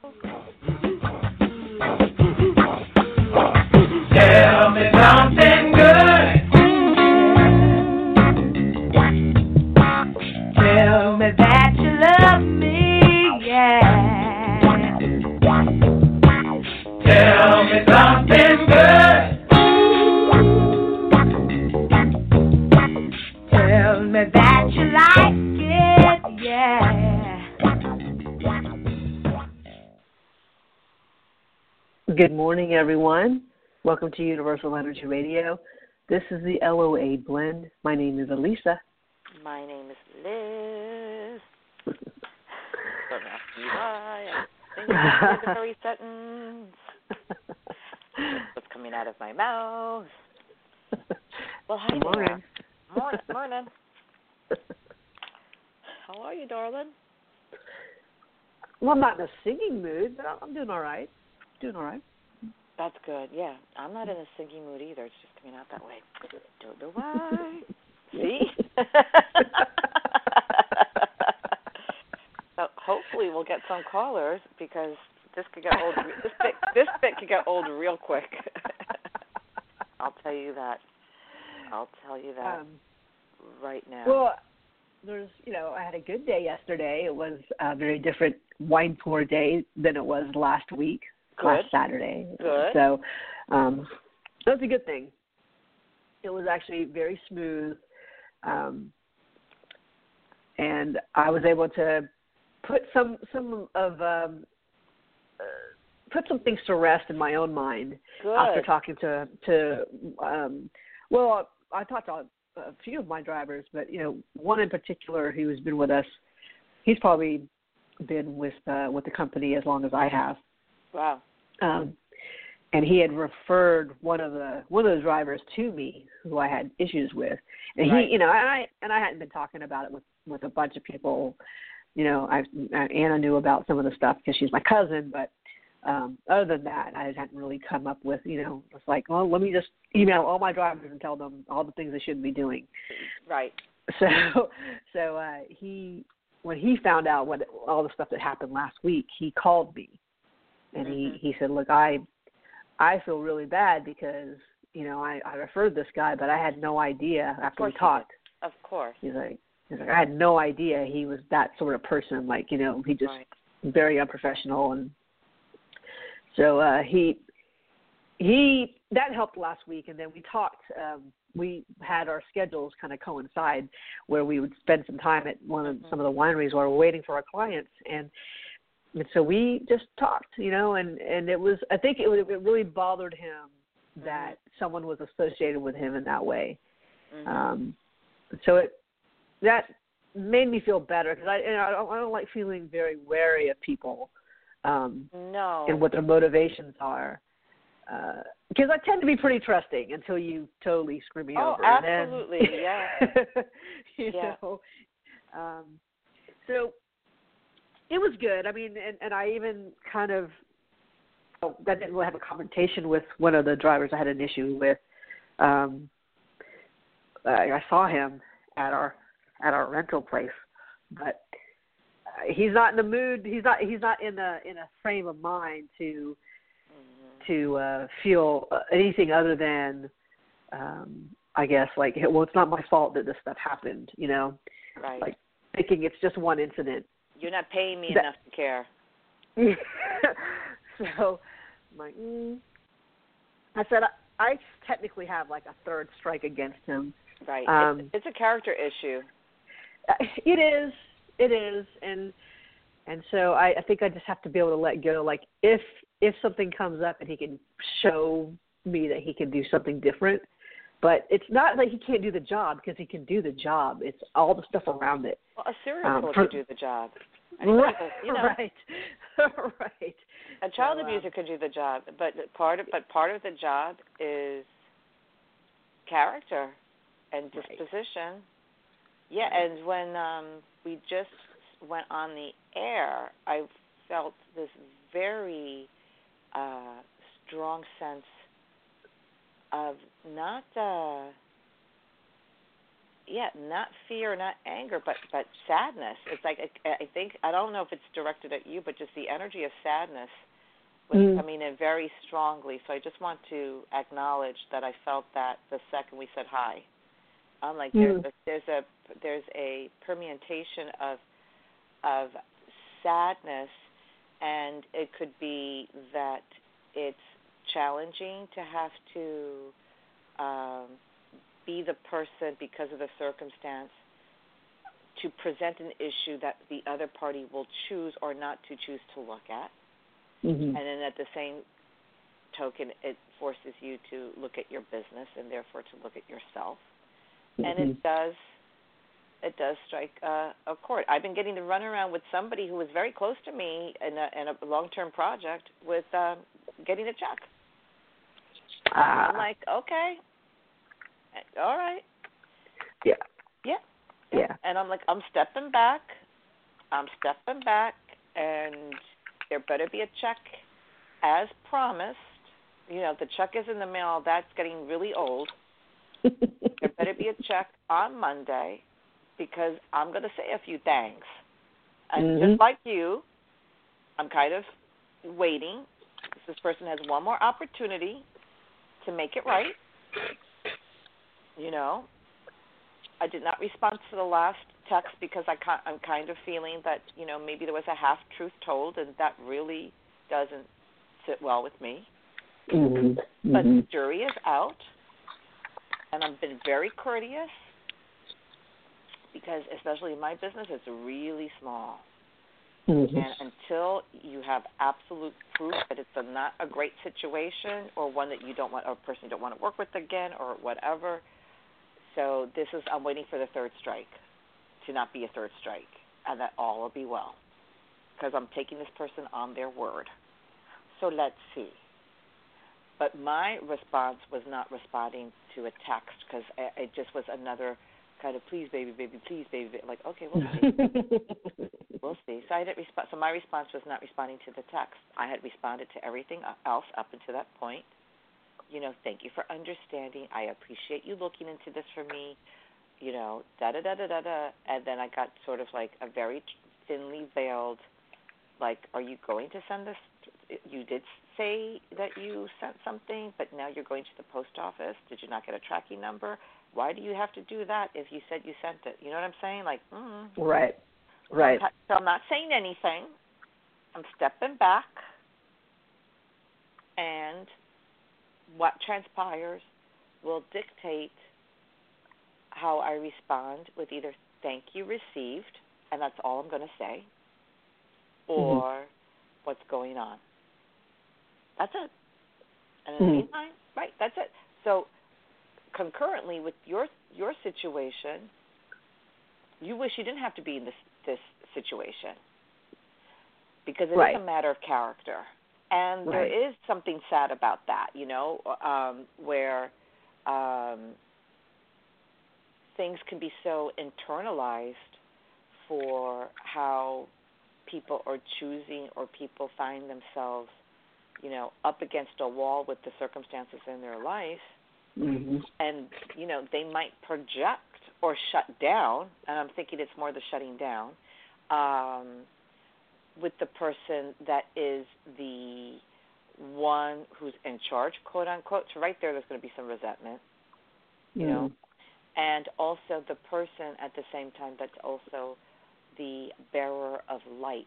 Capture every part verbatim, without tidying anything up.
Tell me something good. Tell me that you love me, yeah. Tell me something good. Tell me that you like it, yeah. Good morning, everyone. Welcome to Universal Energy Radio. This is the L O A Blend. My name is Elisa. My name is Liz. Don't ask me why. I think I the very sentence. What's coming out of my mouth? Well, hi Good morning. there. Morning. Morning. How are you, darling? Well, I'm not in a singing mood, but I'm doing all right. Doing all right. That's good. Yeah, I'm not in a singing mood either. It's just coming out that way. Don't know why. See? So hopefully we'll get some callers because this could get old. This bit, this bit could get old real quick. I'll tell you that. I'll tell you that Um, right now. well, there's, you know, I had a good day yesterday. It was a very different wine pour day than it was last week, Good. last Saturday. Good. So um, that was a good thing. It was actually very smooth, um, and I was able to put some some of um, uh, put some things to rest in my own mind Good. after talking to to um, well, I talked to a, a few of my drivers, but you know, one in particular who has been with us. He's probably been with uh, with the company as long as I have. Wow. Um, and he had referred one of the one of those drivers to me who I had issues with, and Right. he, you know, and I and I hadn't been talking about it with, with a bunch of people. You know, I Anna knew about some of the stuff because she's my cousin, but um, other than that, I hadn't really come up with, you know, it's like, well, let me just email all my drivers and tell them all the things they shouldn't be doing. Right. So, so uh, he when he found out what all the stuff that happened last week, he called me, and Mm-hmm. he, he said, look, I. I feel really bad because, you know, I, I referred this guy, but I had no idea after we course you talked. Of course. He's like, he's like, I had no idea he was that sort of person. Like, you know, he just Right. very unprofessional. And so uh, he, he, that helped last week. And then we talked, um, we had our schedules kind of coincide where we would spend some time at one of Mm-hmm. some of the wineries while we're waiting for our clients. And, And so we just talked, you know, and, and it was, I think it, it really bothered him that mm-hmm. someone was associated with him in that way. Mm-hmm. Um, so it, that made me feel better because I, you know, I, don't, I don't like feeling very wary of people um, No. and what their motivations are. Because uh, I tend to be pretty trusting until you totally screw me Oh, over. absolutely, And then, yeah. you Yeah. know, um, so it was good. I mean, and, and I even kind of, oh, I didn't really have a confrontation with one of the drivers I had an issue with. Um, I, I saw him at our at our rental place, but uh, he's not in the mood. He's not. He's not in a in a frame of mind to Mm-hmm. to uh, feel anything other than, um, I guess, like, well, it's not my fault that this stuff happened. You know, Right. like thinking it's just one incident. You're not paying me That, enough to care. so I'm like, mm. I said, I, I technically have like a third strike against him. Right. Um, it's, it's a character issue. It is. It is. And and so I, I think I just have to be able to let go. Like if if something comes up and he can show me that he can do something different, but it's not that he can't do the job because he can do the job. It's all the stuff around it. Well, a serial Um, killer for- could do the job. Anybody Right, could, you know, right, right. a child So, um, abuser could do the job, but part of but part of the job is character and disposition. Right. Yeah, and when um, we just went on the air, I felt this very uh, strong sense of not uh, yeah, not fear, not anger, but but sadness. It's like I, I think I don't know if it's directed at you, but just the energy of sadness was mm. coming in very strongly. So I just want to acknowledge that I felt that the second we said hi. I'm like there's mm. a, there's a there's a permutation of of sadness, and it could be that it's challenging to have to um, be the person because of the circumstance to present an issue that the other party will choose or not to choose to look at. Mm-hmm. And then at the same token, it forces you to look at your business and therefore to look at yourself. Mm-hmm. And it does it does strike uh, a chord. I've been getting to run around with somebody who was very close to me in a, in a long-term project with um, getting a check. Uh, I'm like, okay, all right. Yeah. Yeah. Yeah. And I'm like, I'm stepping back. I'm stepping back, and there better be a check as promised. You know, the check is in the mail. That's getting really old. There better be a check on Monday because I'm going to say a few things. And mm-hmm. just like you, I'm kind of waiting. This person has one more opportunity to make it right. You know, I did not respond to the last text because I ca- I'm kind of feeling that, you know, maybe there was a half-truth told, and that really doesn't sit well with me. Mm-hmm. But the jury is out, and I've been very courteous because, especially in my business, it's really small. Mm-hmm. And until you have absolute proof that it's a, not a great situation or one that you don't want, or a person you don't want to work with again or whatever. So this is, I'm waiting for the third strike to not be a third strike, and that all will be well because I'm taking this person on their word. So let's see. But my response was not responding to a text because it just was another kind of please, baby, baby, please, baby. Like, okay, we'll see. We'll see. So I didn't respond. So my response was not responding to the text. I had responded to everything else up until that point. You know, thank you for understanding. I appreciate you looking into this for me. You know, da da da da da da. And then I got sort of like a very thinly veiled, like, are you going to send this? You did say that you sent something, but now you're going to the post office. Did you not get a tracking number? Why do you have to do that if you said you sent it? You know what I'm saying? Like, mm. Right, right. So I'm not saying anything. I'm stepping back, and what transpires will dictate how I respond with either thank you received, and that's all I'm going to say, or mm-hmm. what's going on. That's it. And in mm-hmm. the meantime, right, that's it. So concurrently with your your situation, you wish you didn't have to be in this, this situation because it right. is a matter of character. And right. there is something sad about that, you know, um, where um, things can be so internalized for how people are choosing or people find themselves, you know, up against a wall with the circumstances in their life. Mm-hmm. And, you know, they might project or shut down, and I'm thinking it's more the shutting down, um, with the person that is the one who's in charge, quote unquote. So right there, there's going to be some resentment, you mm. know. And also the person at the same time that's also the bearer of light.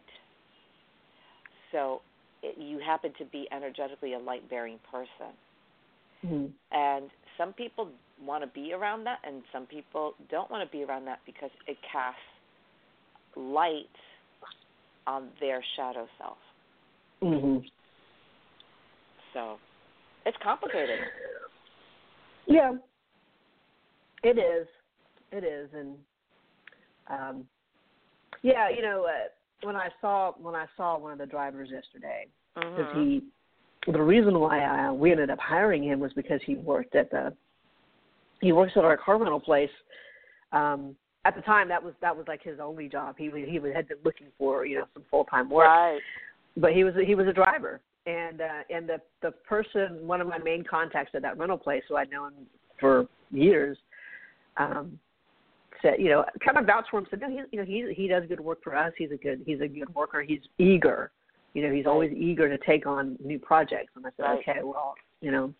So it, you happen to be energetically a light-bearing person. Mm-hmm. And some people want to be around that, and some people don't want to be around that because it casts light on their shadow self. Mm-hmm. So it's complicated. Yeah, it is. It is, and um, yeah, you know, uh, when I saw when I saw one of the drivers yesterday, because mm-hmm. he. The reason why I, we ended up hiring him was because he worked at the he works at our car rental place. Um, at the time, that was that was like his only job. He he had been looking for you know some full time work, right. but he was he was a driver, and uh, and the the person, one of my main contacts at that rental place, who I'd known for years, um, said, you know, kind of vouched for him. Said, no, he, you know, he he does good work for us. He's a good he's a good worker. He's eager. You know, he's right. always eager to take on new projects. And I said, right. okay, well, you know.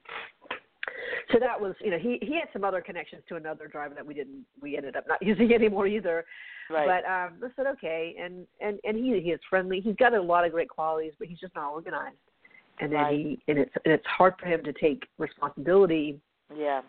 So that was, you know, he he had some other connections to another driver that we didn't we ended up not using anymore either. Right. But um, I said, okay, and and and he he is friendly. He's got a lot of great qualities, but he's just not organized. And then right. he and it's and it's hard for him to take responsibility. Yeah.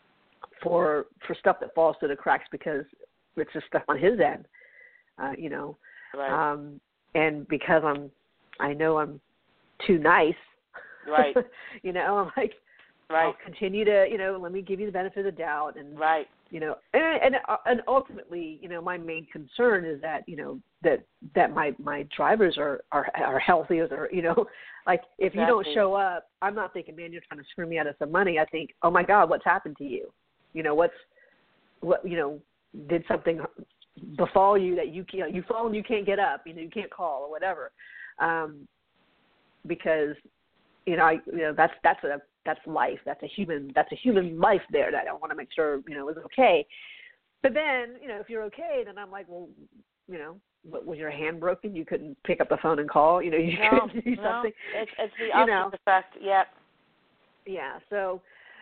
For for stuff that falls through the cracks because it's just stuff on his end, uh, you know. Right. Um, and because I'm, I know I'm too nice. Right. you know, I'm like, right. I'll continue to, you know, let me give you the benefit of the doubt, and right. you know, and and and ultimately, you know, my main concern is that you know that that my my drivers are are are healthy, or you know, like if exactly. you don't show up, I'm not thinking, man, you're trying to screw me out of some money. I think, oh my God, what's happened to you? You know, what's, what, you know, did something befall you that you, you know, you fall and you can't get up, you know, you can't call or whatever. Um, because, you know, I, you know, that's, that's a, that's life. That's a human, that's a human life there that I want to make sure, you know, is okay. But then, you know, if you're okay, then I'm like, well, you know, what, was your hand broken? You couldn't pick up the phone and call, you know, you no, couldn't do something. No, it's, it's the opposite you know. effect. Yep. Yeah. So,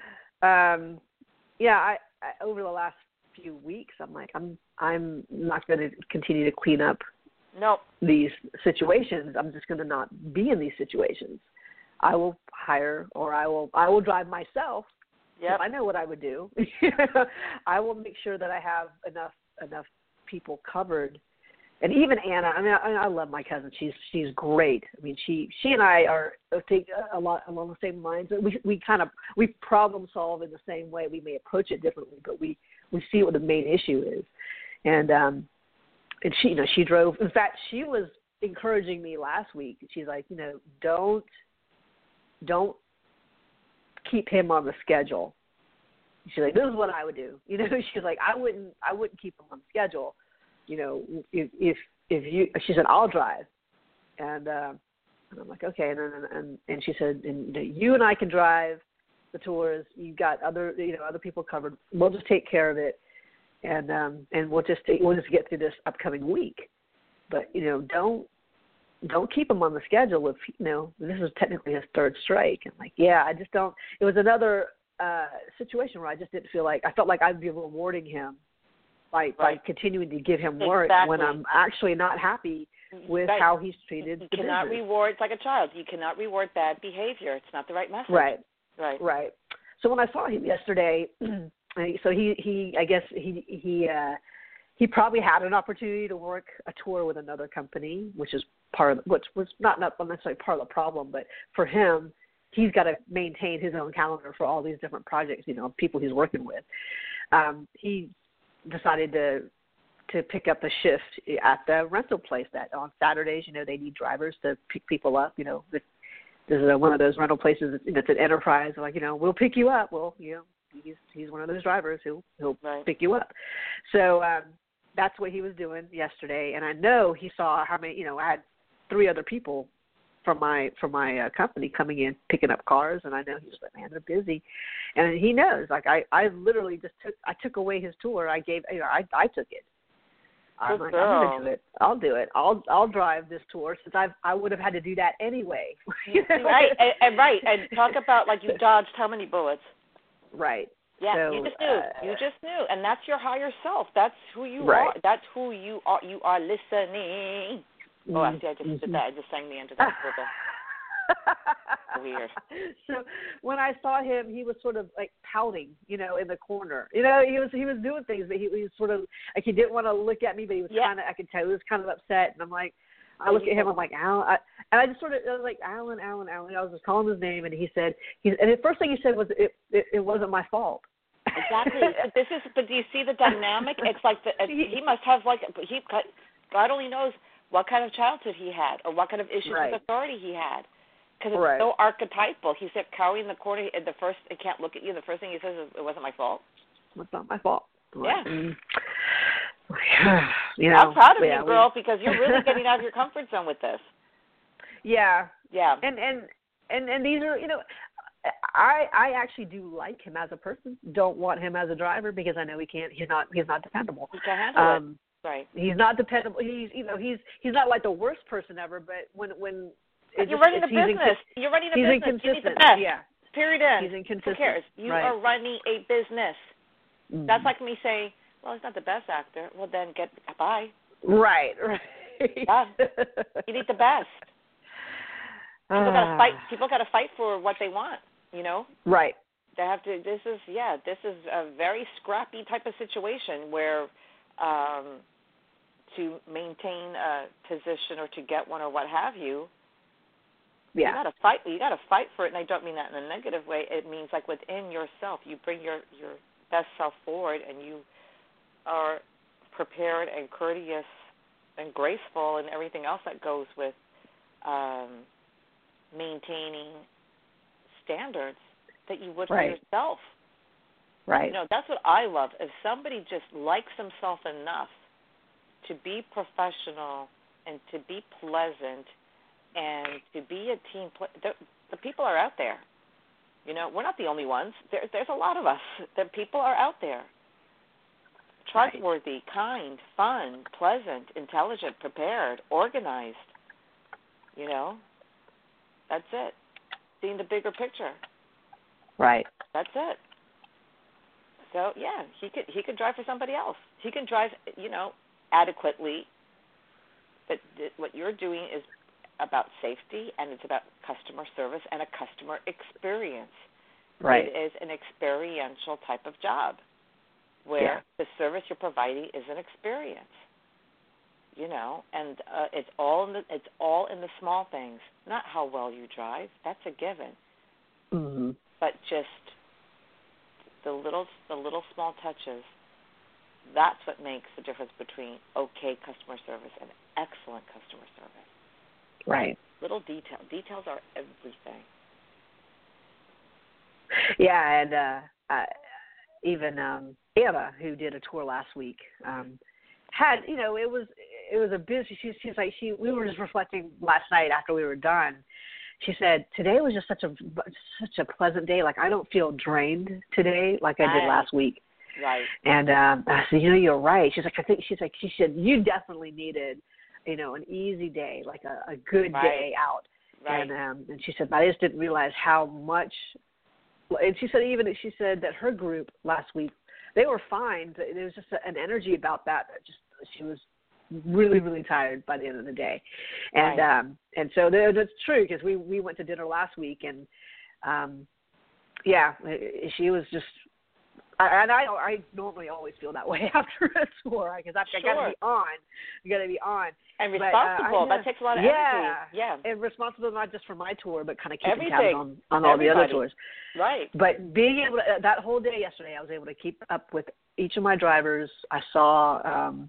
um, yeah, I, I over the last few weeks, I'm like, I'm I'm not going to continue to clean up nope. these situations. I'm just going to not be in these situations. I will hire, or I will I will drive myself. Yep. I know what I would do. I will make sure that I have enough enough people covered. And even Anna, I mean, I, I love my cousin. She's she's great. I mean, she she and I are I think a lot along the same lines. We we kind of we problem solve in the same way. We may approach it differently, but we, we see what the main issue is. And um, and she you know she drove. In fact, she was encouraging me last week. She's like, you know, don't don't keep him on the schedule. She's like, this is what I would do. You know, she's like, I wouldn't I wouldn't keep him on schedule. You know, if if if you, she said, I'll drive, and, uh, and I'm like, okay, and then and and she said, and you and I can drive the tours. You got other, you know, other people covered. We'll just take care of it, and um, and we'll just take, we'll just get through this upcoming week. But you know, don't don't keep him on the schedule if you know this is technically his third strike. And like, yeah, I just don't. It was another uh, situation where I just didn't feel like I felt like I'd be rewarding him. By, right. by continuing to give him work exactly. when I'm actually not happy with right. how he's treated. You the cannot business. reward, it's like a child. You cannot reward bad behavior. It's not the right message. Right. Right. Right. So when I saw him yesterday, so he, he I guess he he uh, he probably had an opportunity to work a tour with another company, which is part of which was not not necessarily part of the problem, but for him, he's got to maintain his own calendar for all these different projects. You know, people he's working with. Um, he decided to to pick up a shift at the rental place that on Saturdays, you know, they need drivers to pick people up. You know, this is one of those rental places that's an enterprise. Like, you know, we'll pick you up. Well, you know, he's he's one of those drivers who he'll right. pick you up. So um, that's what he was doing yesterday. And I know he saw how many, you know, I had three other people from my from my uh, company coming in picking up cars, and I know he was like, man, they're busy, and he knows. Like I, I literally just took I took away his tour. I gave, you know, I I took it. I'm Good like, girl. I'm gonna do it. I'll do it. I'll I'll drive this tour since I've I would have had to do that anyway. You know? Right, and, and right, and talk about like you dodged how many bullets. Right. Yeah, so, you just knew. Uh, you just knew, and that's your higher self. That's who you right. are. That's who you are. You are listening. Mm-hmm. Oh, I see. I just did that. I just sang the end of that. Weird. So when I saw him, he was sort of like pouting, you know, in the corner. You know, he was he was doing things, but he, he was sort of like he didn't want to look at me, but he was yeah. kind of. I could tell he was kind of upset, and I'm like, I look at him, I'm like, Alan, I, and I just sort of I was like, Alan, Alan, Alan. I was just calling his name, and he said, he, and the first thing he said was, it it, it wasn't my fault. Exactly. But this is, but do you see the dynamic? It's like the, it's, he must have like he. God only knows what kind of childhood he had, or what kind of issues right. with authority he had. Because it's right. so archetypal. He said, Cowie in the corner, the first, I can't look at you. The first thing he says is, it wasn't my fault. It's not my fault. Yeah. You know, I'm proud of yeah, you, girl, we... because you're really getting out of your comfort zone with this. Yeah. Yeah. And, and, and, and these are, you know, I I actually do like him as a person. Don't want him as a driver because I know he can't. He's not. He's not dependable. He can't handle um, it. Right. He's not dependable. He's you know he's he's not like the worst person ever. But when when it you're just, running a he's business, inc- you're running a he's business. inconsistent. You need the best. Yeah. Period. End. He's inconsistent. Who cares? You right. are running a business. Mm. That's like me saying, "Well, he's not the best actor." Well, then get bye. Right. Right. Yeah. You need the best. People uh, gotta fight. People gotta fight for what they want. You know. Right. They have to. This is yeah. This is a very scrappy type of situation where, um, to maintain a position or to get one or what have you. Yeah. You gotta fight. You gotta fight for it, and I don't mean that in a negative way. It means like within yourself, you bring your your best self forward, and you are prepared and courteous and graceful, and everything else that goes with um, maintaining standards that you would for right. yourself. Right. You know, that's what I love. If somebody just likes himself enough to be professional and to be pleasant and to be a team player, the, the people are out there. You know, we're not the only ones. There, there's a lot of us. The people are out there. Trustworthy, right. kind, fun, pleasant, intelligent, prepared, organized. You know, that's it. Seeing the bigger picture. Right. That's it. So yeah, he could he could drive for somebody else. He can drive, you know, adequately. But th- what you're doing is about safety, and it's about customer service and a customer experience. Right. It is an experiential type of job where yeah. the service you're providing is an experience. You know, and uh, it's all in the it's all in the small things, not how well you drive. That's a given. Mm-hmm. But just the little the little small touches. That's what makes the difference between okay customer service and excellent customer service. Right. Little detail. Details are everything. Yeah, and uh, uh, even um, Anna, who did a tour last week, um, had you know it was it was a busy. She, she's like she. We were just reflecting last night after we were done. She said today was just such a such a pleasant day. Like I don't feel drained today like I did last week. Right. And um, I said, you know, you're right. She's like, I think she's like, she said you definitely needed, you know, an easy day, like a, a good right. day out. Right. And um, and she said, but I just didn't realize how much. And she said even she said that her group last week, they were fine. There was just an energy about that that just she was really really tired by the end of the day. And right. um, and so that's true because we we went to dinner last week and um, yeah, she was just. And I I normally always feel that way after a tour because I've sure. got to be on. You got to be on. And responsible. But, uh, that takes a lot of yeah, energy. Yeah. And responsible not just for my tour, but kind of keeping Everything. tabs on, on all Everybody. the other tours. Right. But being able to, that whole day yesterday, I was able to keep up with each of my drivers. I saw, um,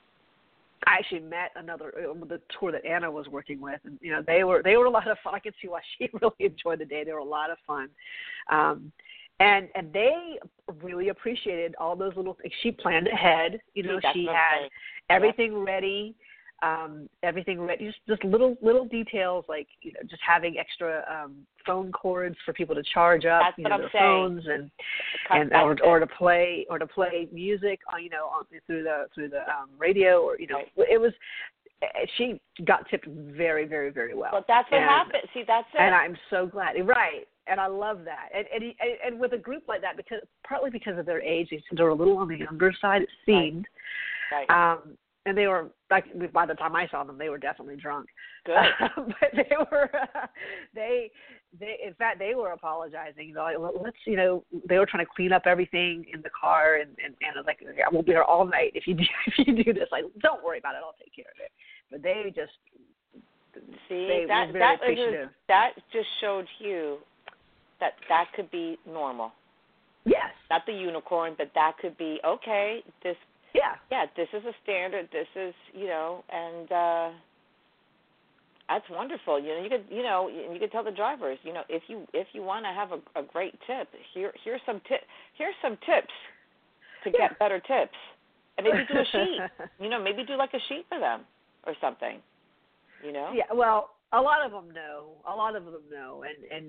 I actually met another, uh, the tour that Anna was working with. And, you know, they were, they were a lot of fun. I could see why she really enjoyed the day. They were a lot of fun. Um, And and they really appreciated all those little things. She planned ahead. You know, That's she okay. had everything yeah. ready, um, everything ready. Just just little little details like you know just having extra um, phone cords for people to charge up That's you what know I'm their saying. phones and and or, or to play or to play music on you know on, through the through the um, radio or you know right. it was. She got tipped very, very, very well. Well, that's what and, happened. See, that's it. And I'm so glad. Right. And I love that. And, and and with a group like that, because partly because of their age, they were a little on the younger side, it seemed. Right. right. Um, and they were, like, by the time I saw them, they were definitely drunk. Good. Uh, but they were, uh, they, they, in fact, they were apologizing. You know, like, let's, you know, they were trying to clean up everything in the car, and and, and I was like, I won't be here all night if you do, if you do this. Like, don't worry about it. I'll take care of it. But they just see they that were very that appreciative. Is, that just showed you that that could be normal. Yes. Not the unicorn, but that could be okay. This. Yeah. Yeah. This is a standard. This is you know, and uh, that's wonderful. You know, you could you know you could tell the drivers, you know, if you if you want to have a, a great tip, here here's some tip here's some tips to yeah. get better tips, and maybe do a sheet. You know, maybe do like a sheet for them. Or something, you know? Yeah, well, a lot of them know. A lot of them know, and and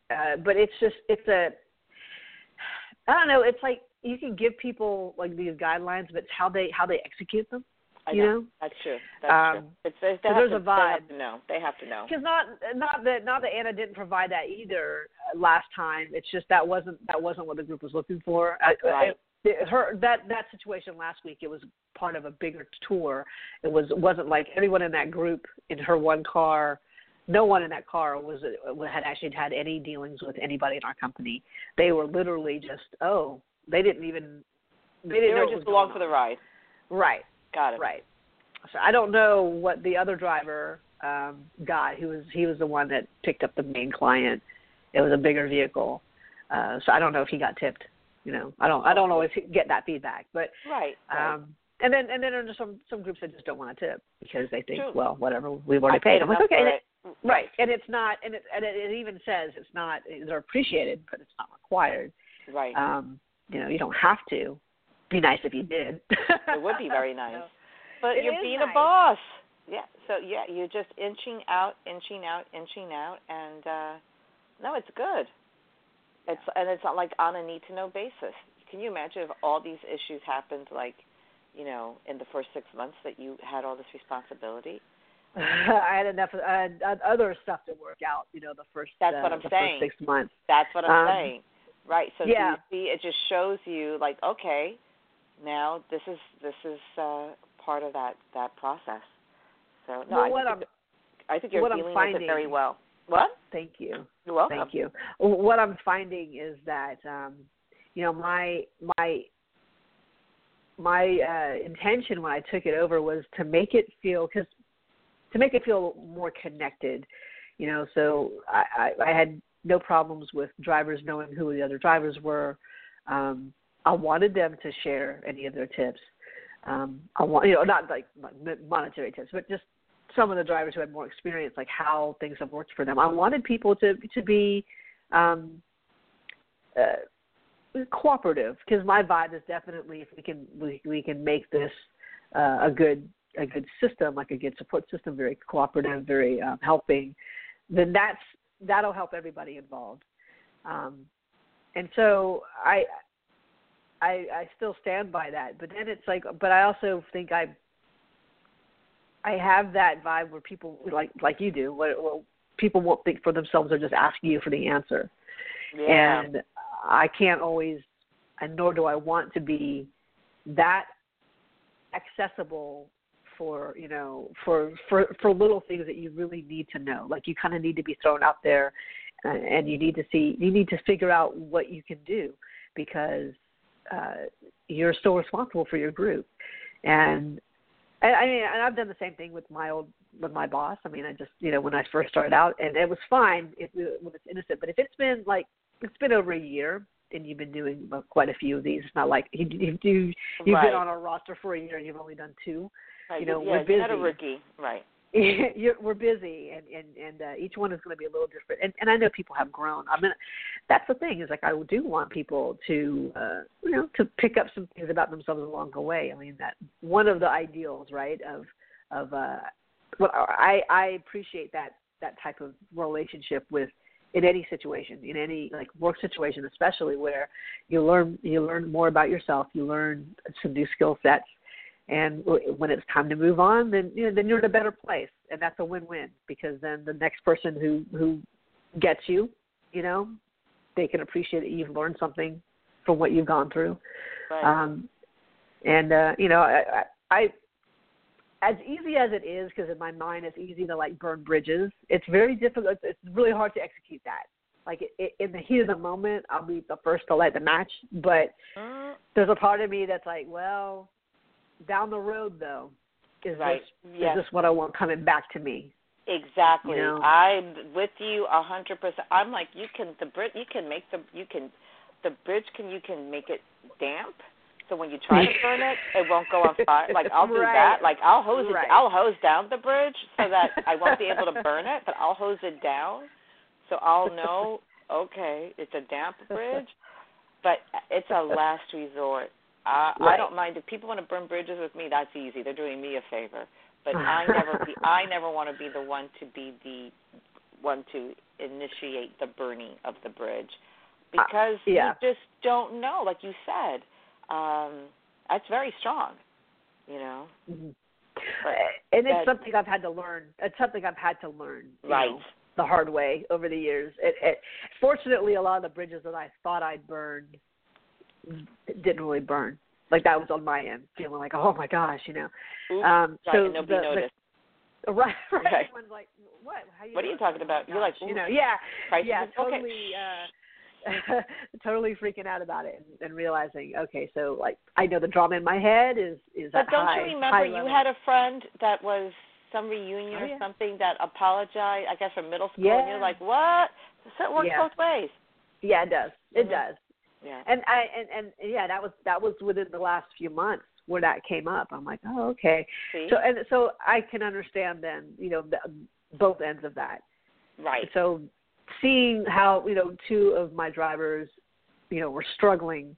uh, but it's just it's a I don't know. It's like you can give people like these guidelines, but it's how they how they execute them. I you know. know, That's true. That's um, true. It's, it's, they so have there's to, a vibe. They have to know. They have to know. Because not not that not that Anna didn't provide that either uh, last time. It's just that wasn't that wasn't what the group was looking for. Right. It, it, her that that situation last week. It was part of a bigger tour. It was wasn't like everyone in that group in her one car. No one in that car was had actually had any dealings with anybody in our company. They were literally just oh they didn't even they didn't they know were just along for the ride. Right. Got it. Right. So I don't know what the other driver um, got. He was he was the one that picked up the main client. It was a bigger vehicle, uh, so I don't know if he got tipped. You know, I don't I don't always get that feedback. But right. right. Um, and then and then there's some some groups that just don't want to tip because they think, True. well, whatever, we've already I paid. paid I'm like, enough okay, for and it. it, right, and it's not, and it and it, it even says it's not. They're appreciated, but it's not required. Right. Um, you know, you don't have to. Be nice if you did. It would be very nice. No. But It you're is being nice. a boss. Yeah. So yeah, you're just inching out, inching out, inching out, and uh, no, it's good. It's and it's not like on a need to know basis. Can you imagine if all these issues happened like, you know, in the first six months that you had all this responsibility? I had enough. I had other stuff to work out. You know, the first. That's uh, what I'm the saying. First six months. That's what I'm um, saying. Right. So yeah. do you see, it just shows you like, okay, now this is this is uh, part of that, that process. So no, well, I, what think I'm, I think you're what dealing I'm finding, with it very well. What? Thank you. You're welcome. Thank you. What I'm finding is that um, you know my my my uh, intention when I took it over was to make it feel because to make it feel more connected. You know, so I, I, I had no problems with drivers knowing who the other drivers were. Um, I wanted them to share any of their tips. Um, I want, you know, not like monetary tips, but just some of the drivers who had more experience, like how things have worked for them. I wanted people to to be um, uh, cooperative because my vibe is definitely if we can we, we can make this uh, a good a good system, like a good support system, very cooperative, very um, helping, then that's that'll help everybody involved. Um, and so I. I, I still stand by that, but then it's like, but I also think I, I have that vibe where people like like you do, where, where people won't think for themselves; they're just asking you for the answer. Yeah. And I can't always, and nor do I want to be that accessible for you know for for for little things that you really need to know. Like you kind of need to be thrown out there, uh, and you need to see, you need to figure out what you can do because. Uh, you're still responsible for your group, and I mean, and I've done the same thing with my old with my boss. I mean, I just you know when I first started out, and it was fine if when it's innocent. But if it's been like it's been over a year and you've been doing well, quite a few of these, it's not like you you do you've right. been on a roster for a year and you've only done two. Right. You know, yeah, we're busy. You're not a rookie, right? You're, we're busy, and and and uh, each one is going to be a little different. And, and I know people have grown. I mean, that's the thing is like I do want people to uh, you know to pick up some things about themselves along the way. I mean, that one of the ideals, right? Of of uh, what I I appreciate that that type of relationship with in any situation, in any like work situation, especially where you learn you learn more about yourself, you learn some new skill sets. And when it's time to move on, then you know, then you're in a better place, and that's a win-win because then the next person who, who gets you, you know, they can appreciate that you've learned something from what you've gone through. Right. Um, and uh, you know, I, I, I as easy as it is, because in my mind it's easy to like burn bridges. It's very difficult. It's really hard to execute that. Like it, it, in the heat of the moment, I'll be the first to light the match, but uh, there's a part of me that's like, well. Down the road, though, is right. this yes. is this what I want coming back to me? Exactly. You know? I'm with you a hundred percent. I'm like you can the bridge. You can make the you can the bridge. Can you can make it damp? So when you try to burn it, it won't go on fire. Like I'll do right. that. Like I'll hose right. it. I'll hose down the bridge so that I won't be able to burn it, but I'll hose it down so I'll know. Okay, it's a damp bridge, but it's a last resort. I, right. I don't mind if people want to burn bridges with me. That's easy. They're doing me a favor. But I never, be, I never want to be the one to be the one to initiate the burning of the bridge because uh, yeah. you just don't know, like you said. Um, that's very strong, you know. Mm-hmm. And it's that, something I've had to learn. It's something I've had to learn, you right? know, the hard way over the years. It, it, fortunately, a lot of the bridges that I thought I'd burned didn't really burn. Like that was on my end, feeling like, oh my gosh, you know. Oops, um, right, so and nobody the, noticed. The, right, right. right. Everyone's like, what? How you what are you talking about? Oh You're like, gosh, you know, yeah, Christ, yeah, totally. Okay. Uh, totally freaking out about it and, and realizing, okay, so like I know the drama in my head is is But at don't high, you remember high you level. had a friend that was some reunion oh, or yeah. something that apologized, I guess, from middle school, yeah. and you're like, what? So it works yeah. both ways. Yeah, it does. It mm-hmm. does. Yeah. And I and, and yeah, that was that was within the last few months where that came up. I'm like, oh, okay. See? So and so I can understand then, you know, the, both ends of that. Right. So seeing how, you know, two of my drivers, you know, were struggling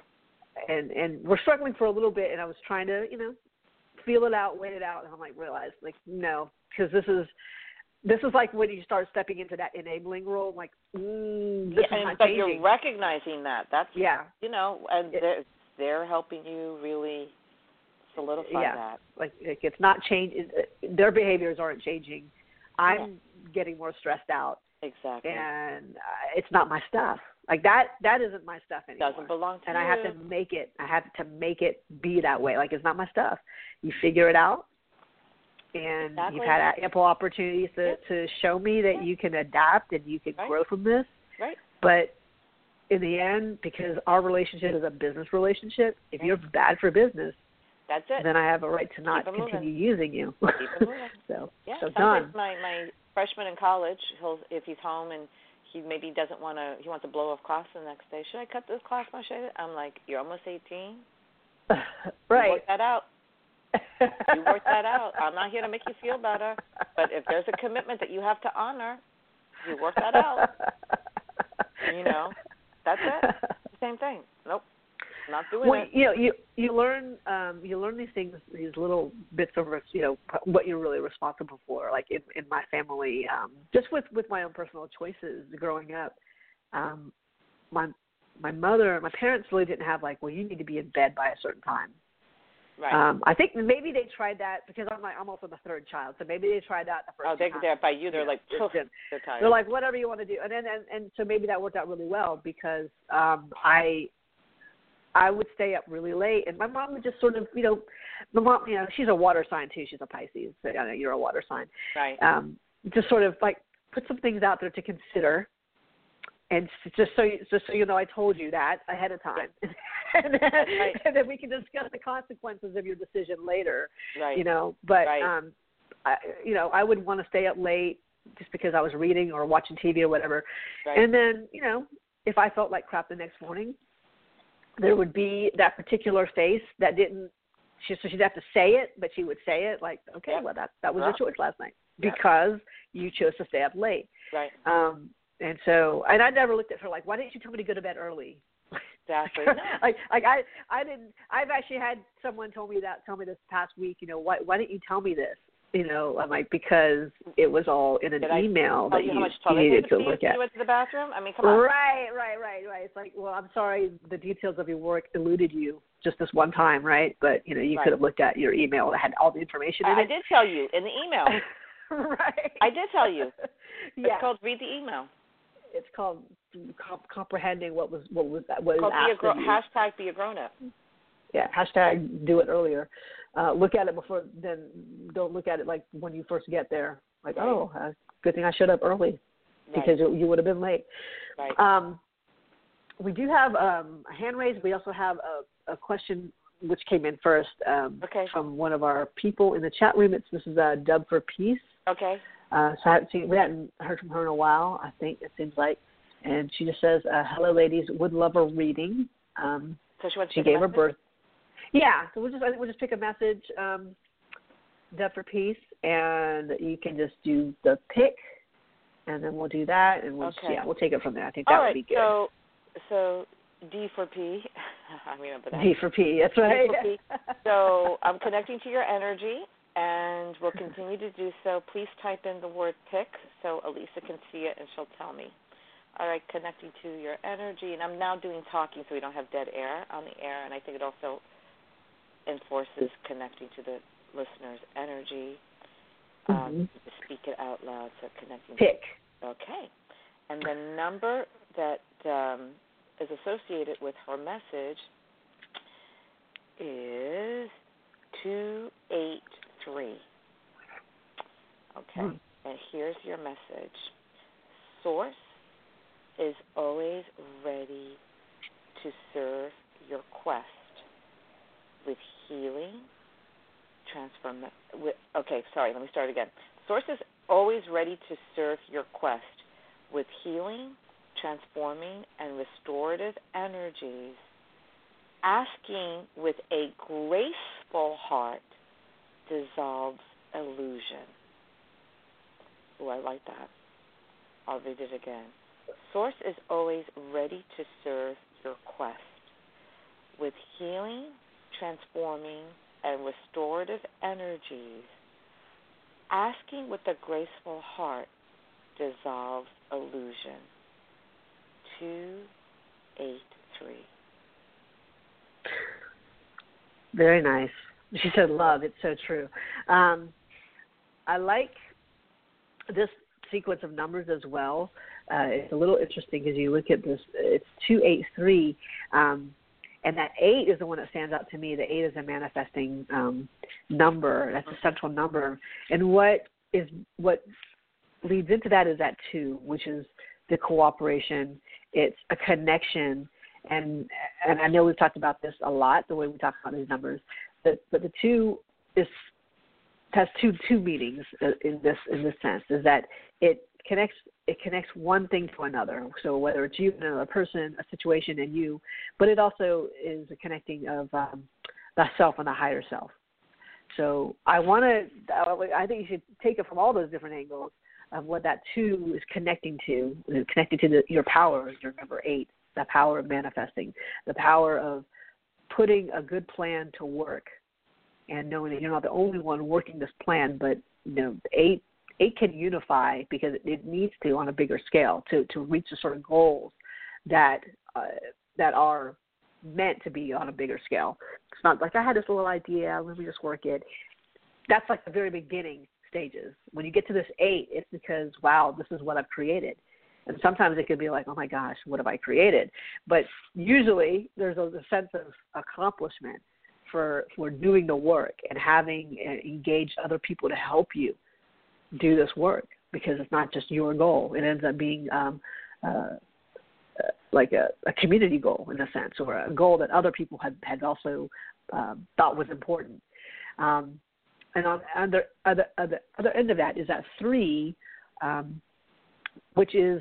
and and were struggling for a little bit, and I was trying to, you know, feel it out, wait it out, and I'm like, realized, like, no, because this is this is like when you start stepping into that enabling role, like, mm, this yeah, is and, not but changing. you're recognizing that. That's, yeah. you know, and it, they're, they're helping you really solidify yeah. that. Like, like it's not changing. Their behaviors aren't changing. I'm yeah. getting more stressed out. Exactly. And uh, it's not my stuff. Like that, that isn't my stuff anymore. Doesn't belong to and you. And I have to make it, I have to make it be that way. Like it's not my stuff. You figure it out. And exactly. you've had ample opportunities to, yep. to show me that you can adapt and you can right. grow from this. Right. But in the end, because our relationship is a business relationship, if right. you're bad for business, that's it. then I have a right to not continue moving. using you. Keep it moving. so, yeah. so Sometimes done. my, my freshman in college, he'll if he's home and he maybe doesn't want to, he wants to blow off class the next day. Should I cut this class? I'm like, you're almost eighteen. right. You work that out. You work that out. I'm not here to make you feel better, but if there's a commitment that you have to honor, you work that out. You know, that's it. Same thing. Nope, not doing well, it. You know, you you learn um, you learn these things, these little bits of, you know, what you're really responsible for. Like in, in my family, um, just with, with my own personal choices growing up, um, my my mother, my parents really didn't have like, well, you need to be in bed by a certain time. Right. Um, I think maybe they tried that because I'm like I'm also the third child, so maybe they tried that the first oh, they, time. they're by you. They're yeah, like, they're, they're tired. They're like, whatever you want to do, and then and, and so maybe that worked out really well because um, I I would stay up really late, and my mom would just sort of, you know, my mom, you know, she's a water sign too. She's a Pisces, so you know, you're a water sign. Right. Um, just sort of like put some things out there to consider. And just so you, just so you know, I told you that ahead of time, Yeah. and, then, right. and then we can discuss the consequences of your decision later. Right. You know, but right. um, I, you know, I wouldn't want to stay up late just because I was reading or watching T V or whatever. Right. And then, you know, if I felt like crap the next morning, there would be that particular face that didn't. She, so she'd have to say it, but she would say it like, okay, yep. well that that was yeah. your choice last night yep. because you chose to stay up late. Right. Um. And so, and I never looked at her like, why didn't you tell me to go to bed early? Exactly. like, like I, I didn't. I've actually had someone tell me that, tell me this past week. You know, why, why didn't you tell me this? You know, I'm like, because it was all in an Did email I that you, you, how much you needed to look at. You went to the bathroom. I mean, come on. Right, right, right, right. It's like, well, I'm sorry, the details of your work eluded you just this one time, right? But you know, you right. could have looked at your email that had all the information in I, it. I did tell you in the email. right. I did tell you. Yeah. It's called read the email. It's called comp- comprehending what was what was that what Called is be a asked gro- of you. hashtag be a grown up. Yeah, hashtag do it earlier. Uh, look at it before, then don't look at it like when you first get there. Like, right. oh, uh, good thing I showed up early because right. you, you would have been late. Right. Um, we do have um, a hand raised. We also have a, a question which came in first um, okay. from one of our people in the chat room. It's this is uh, Dub for Peace. Okay. Uh, so I haven't seen, we hadn't heard from her in a while, I think, it seems like. And she just says, uh, hello, ladies, would love a reading. Um, so she, wants she to gave her birth. Yeah, so we'll just, I think we'll just pick a message, um, Dub for Peace, and you can just do the pick, and then we'll do that, and we'll, okay. just, yeah, we'll take it from there. I think that All would right, be good. So, so D for P. I remember that. D for P, that's right. D for P. So I'm connecting to your energy. and we'll continue to do so. Please type in the word pick so Elisa can see it and she'll tell me. All right, connecting to your energy. And I'm now doing talking so we don't have dead air on the air, and I think it also enforces connecting to the listener's energy. Um, mm-hmm. Speak it out loud, so connecting. Pick. To, okay. And the number that um, is associated with her message is two eight three. Okay. Mm. And here's your message. Source is always ready to serve your quest with healing, transform. With, okay, sorry, let me start again. Source is always ready to serve your quest with healing, transforming, and restorative energies, asking with a graceful heart dissolves illusion. Oh, I like that. I'll read it again. Source is always ready to serve your quest with healing, transforming, and restorative energies, asking with a graceful heart dissolves illusion. two eight three. Very nice. She said love. It's so true. Um, I like this sequence of numbers as well. Uh, it's a little interesting because you look at this. It's two eight three, um, and that eight is the one that stands out to me. The eight is a manifesting um, number. That's a central number. And what is what leads into that is that two, which is the cooperation. It's a connection. And and I know we've talked about this a lot, the way we talk about these numbers. But but the two is has two two meanings in this in this sense. Is that it connects it connects one thing to another. So whether it's you and another person, a situation, and you, but it also is a connecting of um, the self and the higher self. So I want to. I think you should take it from all those different angles of what that two is connecting to, connecting to the, your power, your number eight. The power of manifesting, the power of putting a good plan to work, and knowing that you're not the only one working this plan, but you know, eight eight can unify because it needs to on a bigger scale to, to reach the sort of goals that uh, that are meant to be on a bigger scale. It's not like I had this little idea, let me just work it. That's like the very beginning stages. When you get to this eight, it's because wow, this is what I've created. And sometimes it could be like, oh, my gosh, what have I created? But usually there's a, a sense of accomplishment for for doing the work and having uh, engaged other people to help you do this work because it's not just your goal. It ends up being um, uh, uh, like a, a community goal in a sense, or a goal that other people had, had also um, thought was important. Um, and on the other, other, other, other end of that is that three, um, which is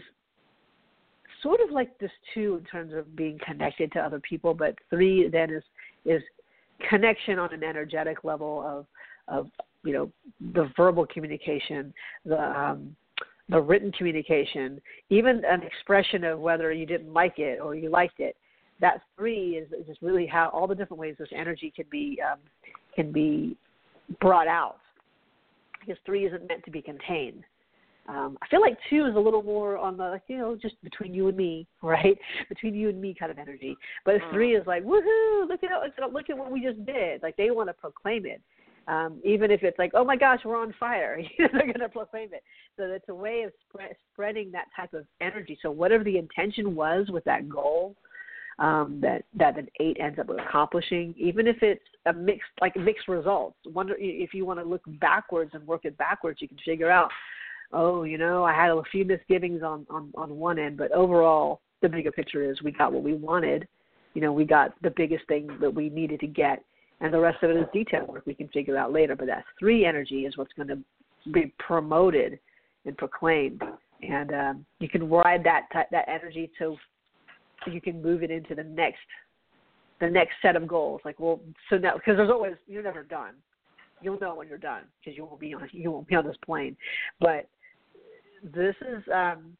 sort of like this two in terms of being connected to other people, but three then is is connection on an energetic level of of you know the verbal communication, the um, the written communication, even an expression of whether you didn't like it or you liked it. That three is is really how all the different ways this energy can be um, can be brought out, because three isn't meant to be contained. Um, I feel like two is a little more on the, like, you know, just between you and me, right? Between you and me kind of energy. But mm. three is like, woohoo, look at look at what we just did. Like, they want to proclaim it. Um, even if it's like, oh, my gosh, we're on fire. They're going to proclaim it. So it's a way of spread, spreading that type of energy. So whatever the intention was with that goal um, that, that an eight ends up accomplishing, even if it's a mixed, like mixed results. Wonder if you want to look backwards and work it backwards, you can figure out, oh, you know, I had a few misgivings on, on, on one end, but overall, the bigger picture is we got what we wanted. You know, we got the biggest thing that we needed to get, and the rest of it is detail work we can figure out later. But that three energy is what's going to be promoted and proclaimed, and um, you can ride that that energy so you can move it into the next the next set of goals. Like, well, so now, because there's always, you're never done. You'll know when you're done because you won't be on you won't be on this plane. But this is um,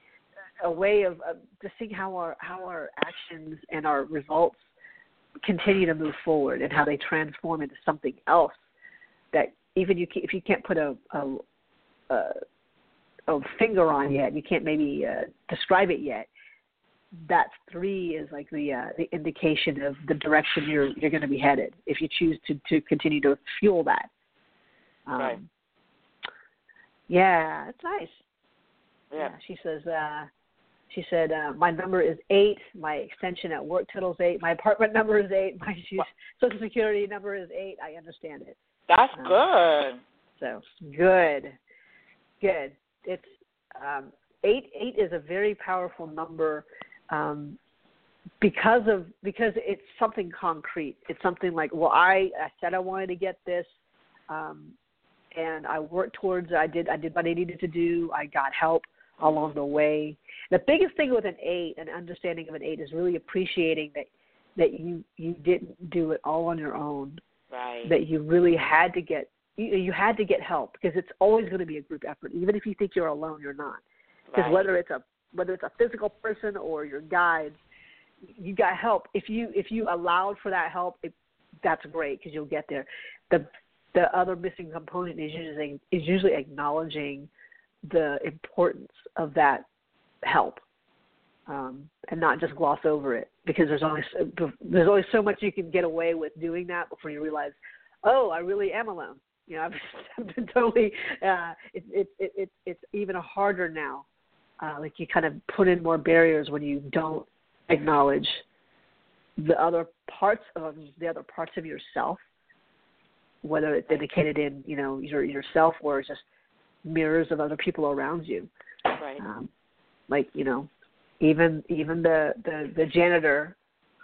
a way of, of to see how our how our actions and our results continue to move forward and how they transform into something else that even you if you can't put a a, a, a finger on yet, you can't maybe uh, describe it yet. That three is like the uh, the indication of the direction you're you're going to be headed if you choose to, to continue to fuel that. Um, right. Yeah, it's nice. Yeah. yeah she says. Uh, she said, uh, "My number is eight. My extension at work title is eight. My apartment number is eight. My social security number is eight. I understand it." That's um, good. So good, good. It's um, eight. Eight is a very powerful number. Um, because of because it's something concrete. It's something like, well, I, I said I wanted to get this, um, and I worked towards it. I did I did what I needed to do. I got help along the way. The biggest thing with an eight, an understanding of an eight, is really appreciating that that you you didn't do it all on your own. Right. That you really had to get you, you had to get help, because it's always going to be a group effort. Even if you think you're alone, you're not. Because right. whether it's a whether it's a physical person or your guides, you got help. If you if you allowed for that help, it, that's great, because you'll get there. The the other missing component is usually is usually acknowledging the importance of that help, um, and not just gloss over it, because there's only there's only so much you can get away with doing that before you realize, oh, I really am alone. You know, I've, I've been totally. Uh, it, it, it, it, it's even harder now. Uh, like you kind of put in more barriers when you don't acknowledge the other parts of the other parts of yourself, whether it's indicated in, you know, your yourself or just mirrors of other people around you. Right. Um, like, you know, even even the, the, the janitor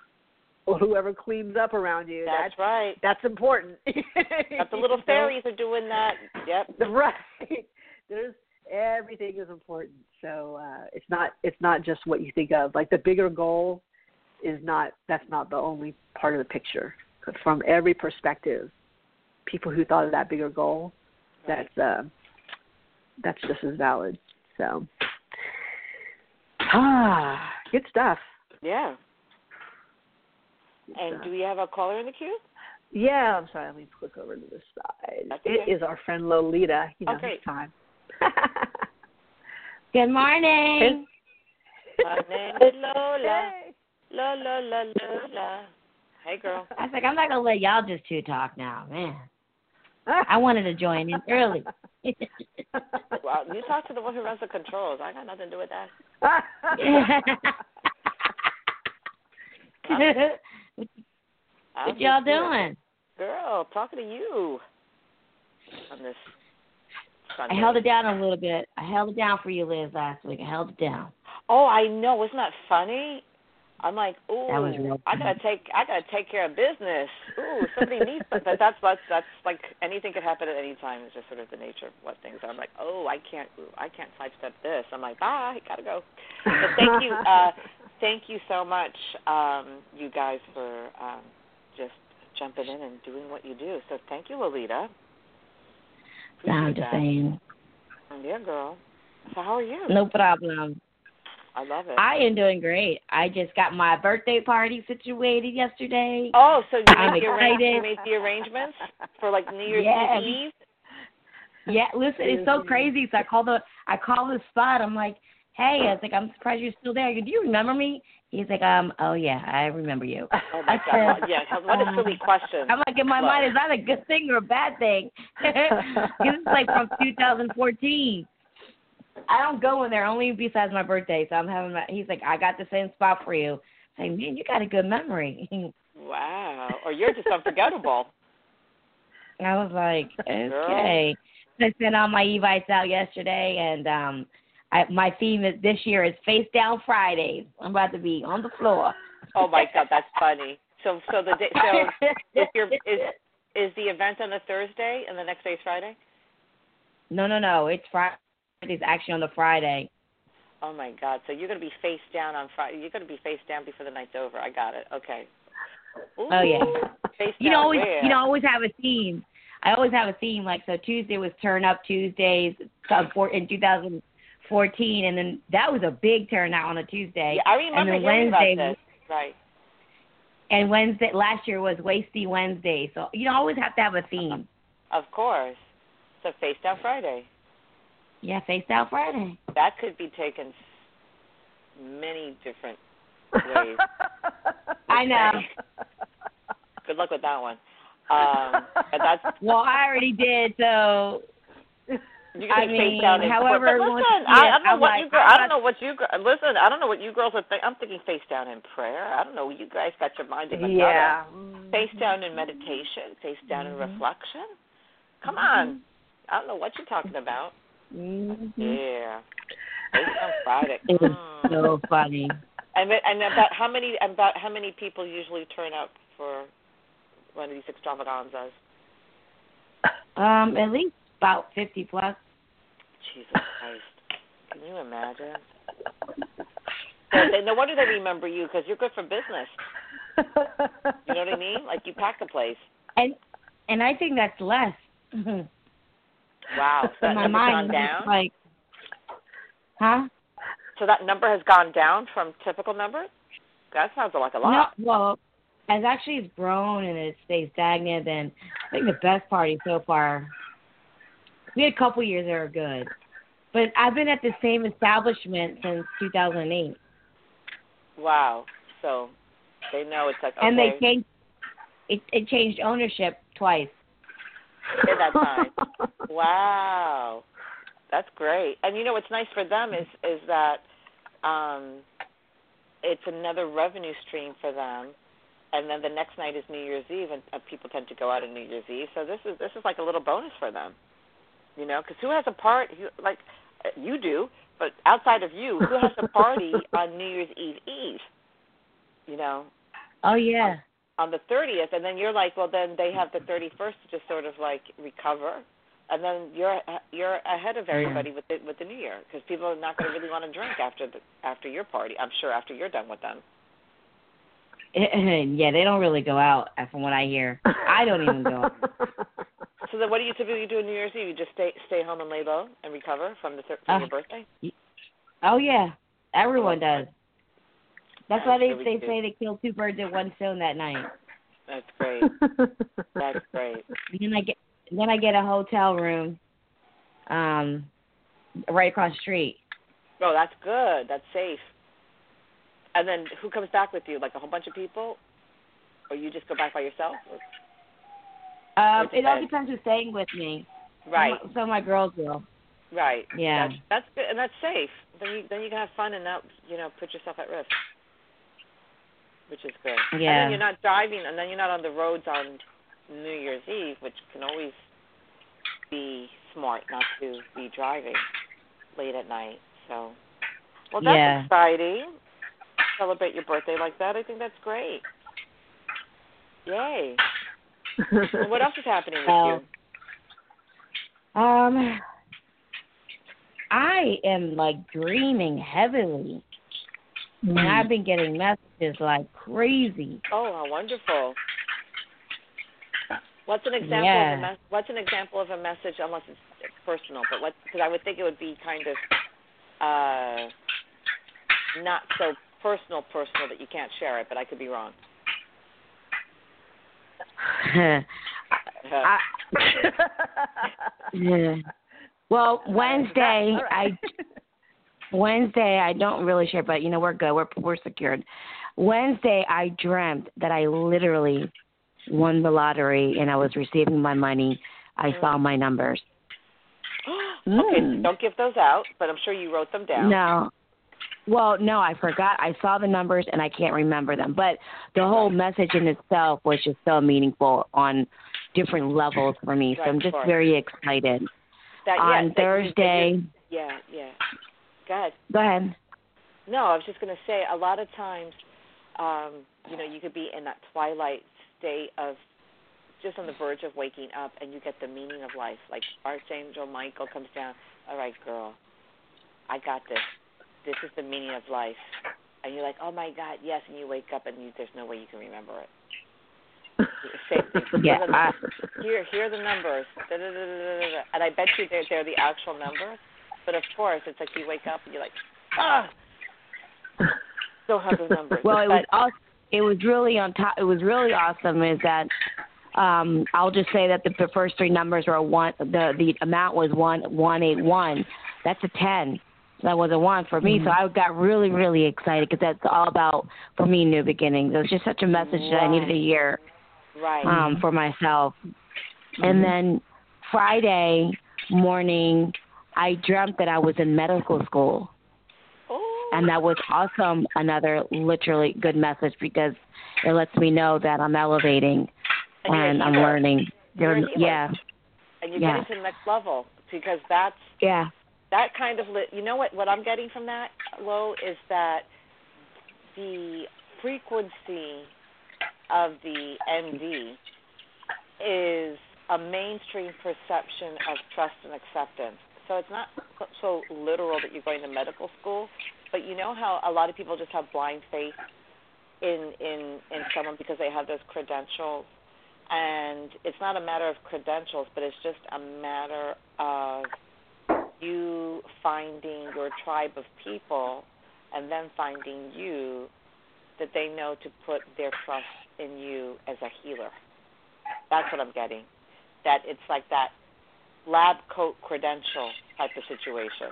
or whoever cleans up around you. That's, that's right. That's important. But the little fairies are doing that. Yep. Right. There's everything is important. So uh, it's not it's not just what you think of. Like the bigger goal is not that's not the only part of the picture. But from every perspective, people who thought of that bigger goal, Right. that's uh, that's just as valid. So ah, good stuff. Yeah. Good And stuff. do we have a caller in the queue? Yeah, I'm sorry. Let me click over to the side. That's It okay. is our friend Lolita. You know, Okay. it's time. Good morning. My name is Lola. Hey. Lola, Lola, Lola. Hey, girl. I was like, I'm not gonna let y'all just two talk now, man. I wanted to join in early. Well, you talk to the one who runs the controls. I got nothing to do with that. what I'm what y'all just here. doing? Girl, talking to you on this Sunday. I held it down a little bit. I held it down for you, Liz, last week. I held it down. Oh, I know. Wasn't that funny? I'm like, ooh, That was real I gotta take, I gotta take care of business. Ooh, somebody needs that. That's that's that's like anything could happen at any time. It's just sort of the nature of what things are. I'm like, oh, I can't, ooh, I can't sidestep this. I'm like, bye, gotta go. But thank you, uh, thank you so much, um, you guys, for um, just jumping in and doing what you do. So thank you, Lolita. I'm just saying. Yeah, girl. So how are you? No problem. I love it. I am doing great. I just got my birthday party situated yesterday. Oh, so you I'm made, the arra- excited. you made the arrangements for like New Year's Yeah. Eve? Yeah, listen, it's so crazy. So I called the I called the spot. I'm like, hey, I was like, I'm surprised you're still there. I go, do you remember me? He's like, um, oh yeah, I remember you. Oh my I God! said, Yeah, what a silly question. I'm like, in my Love. mind, is that a good thing or a bad thing? Because it's like from two thousand fourteen. I don't go in there only besides my birthday. So I'm having my. He's like, I got the same spot for you. I'm like, man, you got a good memory. Wow. Or you're just unforgettable. I was like, okay. So I sent all my Evites out yesterday, and um, I, my theme is, this year is Face Down Fridays. I'm about to be on the floor. Oh my God, that's funny. So, so the day, so if you're is is the event on a Thursday and the next day is Friday? No, no, no. It's Friday. It's actually on the Friday. Oh my God! So you're gonna be face down on Friday. You're gonna be face down before the night's over. I got it. Okay. Ooh, Oh yeah. Face You down know, always where? you know, always have a theme. I always have a theme. Like so, Tuesday was Turn Up Tuesdays in two thousand fourteen, and then that was a big turnout on a Tuesday. Yeah, I remember and then hearing Wednesday, about this. Right. And Wednesday last year was Wasty Wednesday. So you know, always have to have a theme. Of course. So Face Down Friday. Yeah, Face Down Friday. That could be taken many different ways. I know. Good luck with that one. Um, but that's well, I already did, so you can I face mean, down in however prayer. But it wants listen, to I, be, I don't know I'm what like, you girl, I'm I don't not- know what you gir- listen. I don't know what you girls are thinking. I'm thinking face down in prayer. I don't know. You guys got your mind in another. Yeah. Face down in meditation. Face down Mm-hmm. in reflection. Come on. I don't know what you're talking about. Mm-hmm. Yeah. Face down Friday. It was Mm. so funny. And and about how many about how many people usually turn up for one of these extravaganzas? Um, at least about fifty plus. Jesus Christ! Can you imagine? So they, no wonder they remember you because you're good for business. You know what I mean? Like you pack the place. And and I think that's less. Wow. So that In my number's mind, gone down. like, huh? So that number has gone down from typical numbers? That sounds like a lot. No, well, as actually it's grown and it stays stagnant, then I think the best party so far, we had a couple years that are good. But I've been at the same establishment since two thousand eight. Wow. So they know it's like, okay. And they changed, it, it changed ownership twice. In that time. Wow. That's great. And you know what's nice for them is is that um, it's another revenue stream for them. And then the next night is New Year's Eve, and uh, people tend to go out on New Year's Eve. So this is this is like a little bonus for them, you know. Because who has a party like uh, you do? But outside of you, who has a party on New Year's Eve Eve? You know. Oh yeah. On, on the thirtieth, and then you're like, well, then they have the thirty-first to just sort of like recover. And then you're you're ahead of everybody with the with the New Year because people are not going to really want to drink after the after your party. I'm sure after you're done with them. Yeah, they don't really go out, from what I hear. I don't even go out. So then, what do you typically do on New Year's Eve? You just stay stay home and lay low and recover from the from Uh, your birthday. Oh yeah, everyone does. That's That's why they really they cute. say they kill two birds with one stone that night. That's great. That's great. And then I get then I get a hotel room, um, right across the street. Oh, that's good. That's safe. And then who comes back with you? Like a whole bunch of people, or you just go back by yourself? Um, It it all depends. depends who's staying with me. Right. Some, some of my girls will. Right. Yeah. That's, that's good, and that's safe. Then you then you can have fun and not you know put yourself at risk, which is good. And Yeah. then you're not driving, and then you're not on the roads on New Year's Eve, which can always be smart not to be driving late at night. So, well, that's Yeah. exciting. Celebrate your birthday like that. I think that's great. Yay. And what else is happening with Uh, you? Um, I am like dreaming heavily, and I've been getting messages like crazy. Oh, how wonderful. What's an example Yeah. of a mes- what's an example of a message, unless it's personal, but what, because I would think it would be kind of uh, not so personal personal that you can't share it, but I could be wrong. I, yeah. Well, Wednesday, All right. I Wednesday I don't really share, but you know we're good. We're we're secured. Wednesday, I dreamt that I literally won the lottery and I was receiving my money. I saw my numbers. Okay, Mm. don't give those out, but I'm sure you wrote them down. No. Well, no, I forgot. I saw the numbers and I can't remember them. But the whole message in itself was just so meaningful on different levels for me. So Right, I'm of just course. very excited. That, on yes, that you- Thursday, that you- yeah, yeah. Go ahead. go ahead. No, I was just going to say, a lot of times, um, you know, you could be in that twilight state of just on the verge of waking up, and you get the meaning of life. Like Archangel Michael comes down, all right, girl, I got this. This is the meaning of life. And you're like, oh, my God, yes, and you wake up, and you, there's no way you can remember it. Same thing. Yeah, Here, are I, the- here, here are the numbers. Da, da, da, da, da, da. And I bet you they're, they're the actual numbers. But, of course, it's like you wake up, and you're like, ah, don't have the numbers. well, it But- was also, it was really on top. It was really awesome. Is that um, I'll just say that the, the first three numbers were one. The the amount was one one eight one. That's a ten. So that was a one for me. Mm-hmm. So I got really really excited because that's all about for me new beginnings. It was just such a message Right. that I needed to hear Right. um, for myself. Mm-hmm. And then Friday morning, I dreamt that I was in medical school. Oh. And that was awesome. Another literally good message because it lets me know that I'm elevating And you're a and I'm healer. learning. You're a There- healer. yeah, And you're yeah. getting to the next level because that's yeah, that kind of lit. You know what? What I'm getting from that, Lo, is that the frequency of the M D is a mainstream perception of trust and acceptance. So it's not so literal that you're going to medical school, but you know how a lot of people just have blind faith in in in someone because they have those credentials, and it's not a matter of credentials, but it's just a matter of you finding your tribe of people and then finding you that they know to put their trust in you as a healer. That's what I'm getting. That it's like that lab coat credential type of situation.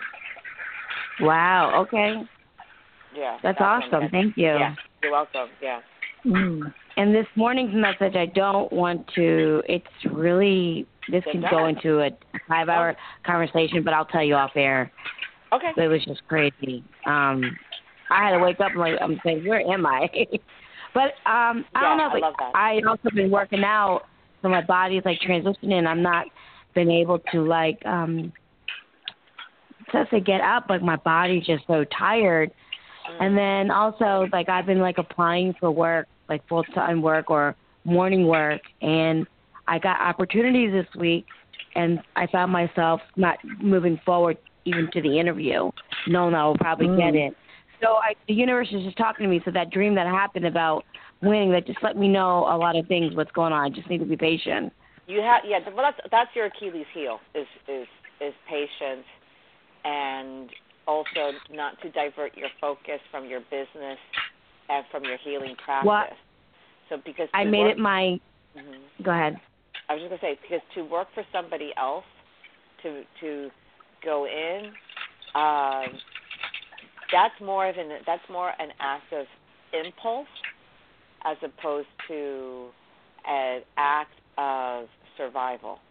Wow. Okay, Yeah. that's what I'm awesome. getting. Thank you. Yeah. You're welcome. Yeah. Mm. And this morning's message, I don't want to. It's really this It could does. go into a five-hour conversation, but I'll tell you off air. Okay. It was just crazy. Um, I had to wake up and like, I'm saying, where am I? But um, I Yeah, don't know. I But love that. I also been working out, so my body's like transitioning. I'm not been able to like um, just to get up. Like my body's just so tired. Mm. And then also like I've been like applying for work, like full time work or morning work, and I got opportunities this week, and I found myself not moving forward even to the interview, knowing I will probably Mm. get it. So I, the universe is just talking to me. So that dream that happened about winning, that just let me know a lot of things, what's going on. I just need to be patient. You have yeah, well that's that's your Achilles heel is is is patience, and also not to divert your focus from your business and from your healing practice. What? So because I to made work, it my. mhm. Go ahead. I was just gonna say because to work for somebody else, to to go in, um, that's more of an that's more an act of impulse as opposed to an act of survival.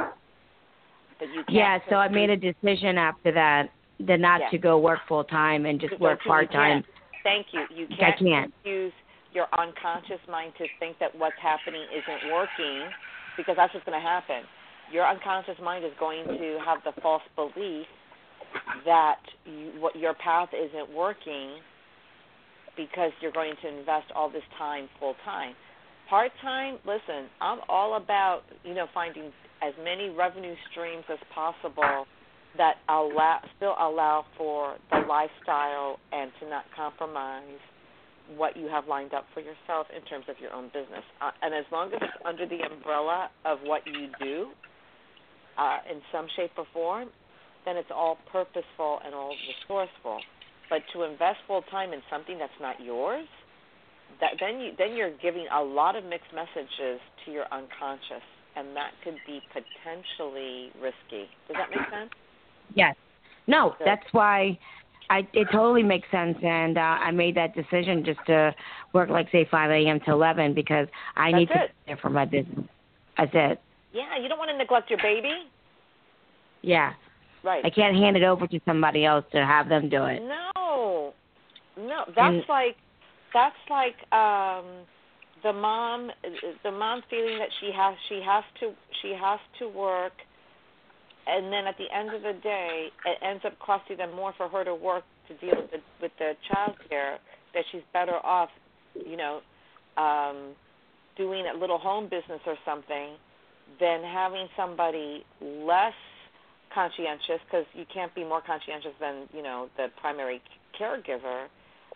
But you can't Yeah, so I made a decision after that, that not Yeah. to go work full time and just You- work you part time. can't. Thank you. You I can't, can't. use your unconscious mind to think that what's happening isn't working, because that's what's going to happen. Your unconscious mind is going to have the false belief that you, what your path isn't working because you're going to invest all this time full time. Part time, listen, I'm all about, you know, finding as many revenue streams as possible that allow still allow for the lifestyle and to not compromise what you have lined up for yourself in terms of your own business. Uh, and as long as it's under the umbrella of what you do uh, in some shape or form, then it's all purposeful and all resourceful. But to invest full time in something that's not yours, that then you then you're giving a lot of mixed messages to your unconscious, and that could be potentially risky. Does that make sense? Yes. No, Good. that's why I it totally makes sense, and uh, I made that decision just to work like say five a.m. to eleven because I That's need to it. be there for my business. That's it. Yeah, you don't want to neglect your baby. Yeah. Right. I can't hand it over to somebody else to have them do it. No, no, that's And- like that's like um, the mom, the mom feeling that she has she has to she has to work, and then at the end of the day, it ends up costing them more for her to work to deal with the with the child care. That she's better off, you know, um, doing a little home business or something than having somebody less conscientious, because you can't be more conscientious than, you know, the primary caregiver,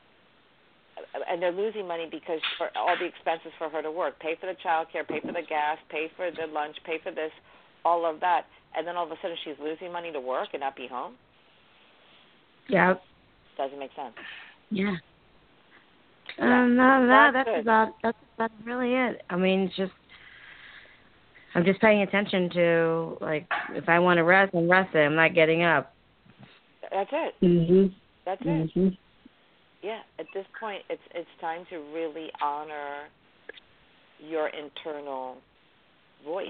and they're losing money because for all the expenses for her to work, pay for the child care, pay for the gas, pay for the lunch, pay for this, all of that, and then all of a sudden she's losing money to work and not be home. Yeah. Doesn't make sense. Yeah. Yeah. Um, no, no, Not that's good. about that's that's really it. I mean, it's just I'm just paying attention to, like, if I want to rest, I'm resting. I'm not getting up. That's it. Mhm. That's it. Mhm. Yeah, at this point, it's it's time to really honor your internal voice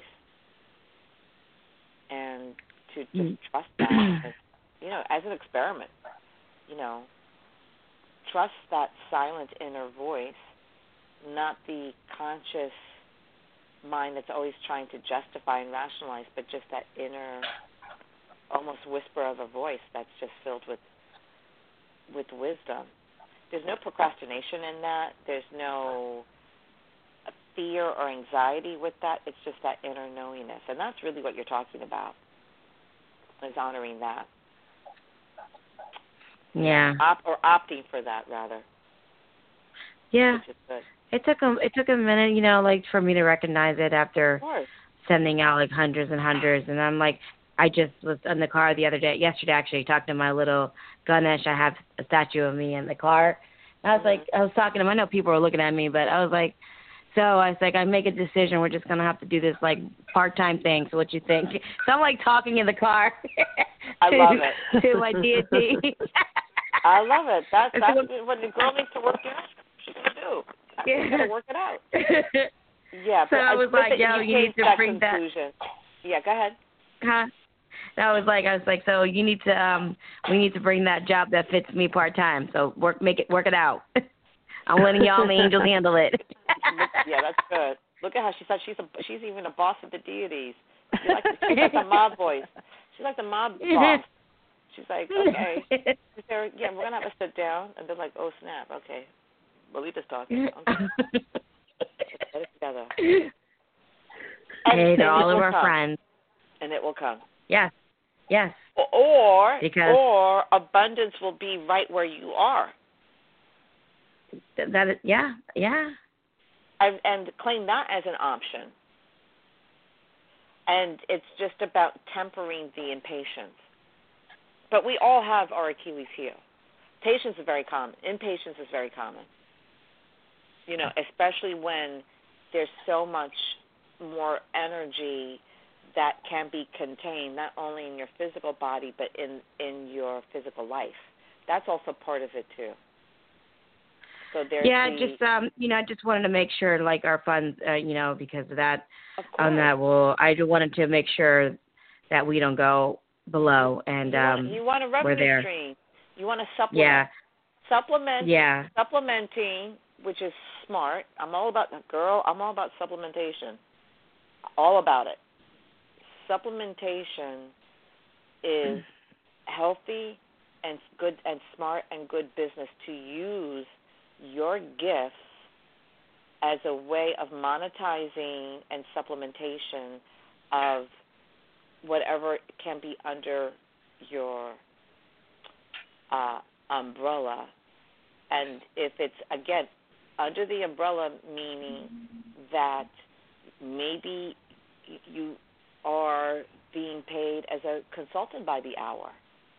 and to just trust that, as, you know, as an experiment. You know, trust that silent inner voice, not the conscious mind that's always trying to justify and rationalize, but just that inner, almost whisper of a voice that's just filled with with wisdom. There's no procrastination in that. There's no fear or anxiety with that. It's just that inner knowingness. And that's really what you're talking about, is honoring that. Yeah. Op- or opting for that, rather. Yeah. Which is good. It took a it took a minute, you know, like for me to recognize it after Of course. sending out like hundreds and hundreds, and I'm like, I just was in the car the other day, yesterday actually, talking to my little Ganesh. I have a statue of me in the car. And I was Mm-hmm. like, I was talking to him. I know people were looking at me, but I was like, so I was like, I make a decision. We're just gonna have to do this like part-time thing. So what you think? So I'm like talking in the car. I to, love it. To my deity. I love it. That's, And that's so- what the girl needs to work out. She's going to do. She's Yeah. going to work it out. Yeah. So but I was like, listen, yo, you came need to that bring that- conclusion. Yeah, go ahead. Huh? I was like, I was like, so you need to, um, we need to bring that job that fits me part time. So work, make it, work it out. I'm letting y'all and the angels handle it. Yeah, that's good. Look at how she said she's a, she's even a boss of the deities. She's like, she's like the mob voice. She's like the mob boss. She's like, okay, is there, yeah, we're gonna have a sit down, and they're like, oh snap, okay, Lolita's talking. Okay. Let's get it together. And, Hey, and to all it of will our come. friends. And it will come. Yes, yes. Or, Because- or abundance will be right where you are. Th- That is, yeah, yeah. And, and claim that as an option. And it's just about tempering the impatience. But we all have our Achilles heel. Patience is very common. Impatience is very common. You know, especially when there's so much more energy that can be contained, not only in your physical body, but in, in your physical life. That's also part of it, too. So there's Yeah, the, just um, you know, I just wanted to make sure, like our funds, uh, you know, because of that, of on course. that will, I just wanted to make sure that we don't go below, and you um, want, you want a we're revenue there. stream. You want to supplement. Yeah, Supplement. yeah. Supplementing, which is smart. I'm all about, girl, I'm all about supplementation. All about it. Supplementation is healthy and good and smart and good business to use your gifts as a way of monetizing and supplementation of whatever can be under your uh, umbrella. And if it's, again, under the umbrella, meaning that maybe you are being paid as a consultant by the hour,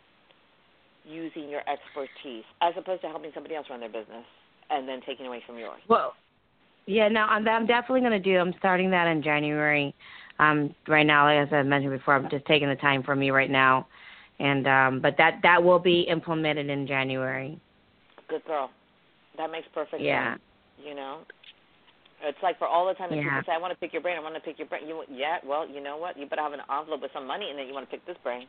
using your expertise, as opposed to helping somebody else run their business and then taking away from yours. Well, yeah, no, I'm, I'm definitely going to do, I'm starting that in January. Um, right now, like as I mentioned before, I'm just taking the time for me right now. And um, but that, that will be implemented in January. Good girl. That makes perfect Yeah. sense. You know? It's like for all the time that Yeah. people say, I want to pick your brain, I want to pick your brain. You, yeah, well, you know what? You better have an envelope with some money in it. You want to pick this brain.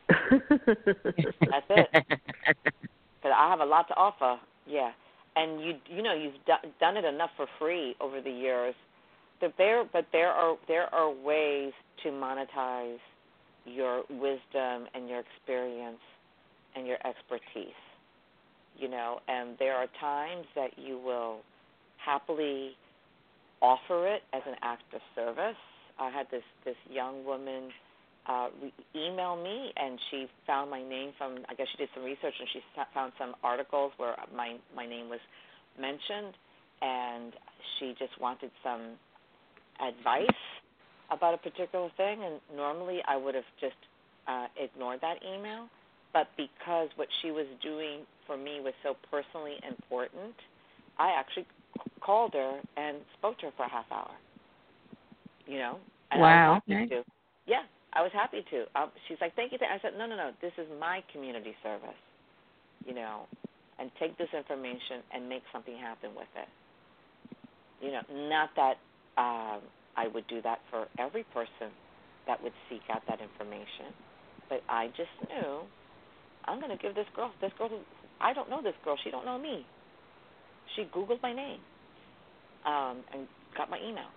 That's it. Because I have a lot to offer. Yeah. And, you you know, you've do, done it enough for free over the years. But there, but there are there are ways to monetize your wisdom and your experience and your expertise. You know, and there are times that you will happily offer it as an act of service. I had this, this young woman uh, re- email me, and she found my name from, I guess she did some research, and she found some articles where my, my name was mentioned, and she just wanted some advice about a particular thing, and normally I would have just uh, ignored that email, but because what she was doing for me was so personally important, I actually called her and spoke to her for a half hour, you know, And Wow. I was happy Okay. to. Yeah, I was happy to. Um, she's like, thank you. th-" I said, no, no, no. This is my community service, you know, and take this information and make something happen with it. You know, not that um, I would do that for every person that would seek out that information, but I just knew I'm going to give this girl, this girl, I don't know this girl. She don't know me. She Googled my name um, and got my email.